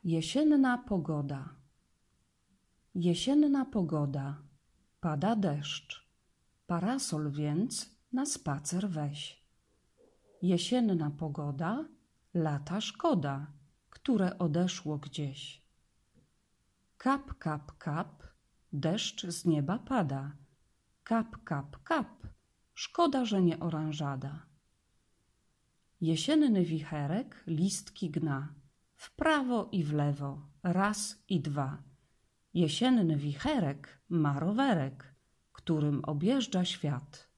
Jesienna pogoda. Jesienna pogoda, pada deszcz, parasol więc na spacer weź. Jesienna pogoda, lata szkoda, które odeszło gdzieś. Kap, kap, kap, deszcz z nieba pada. Kap, kap, kap, szkoda, że nie oranżada. Jesienny wicherek listki gna, w prawo i w lewo, raz i dwa. Jesienny wicherek ma rowerek, którym objeżdża świat.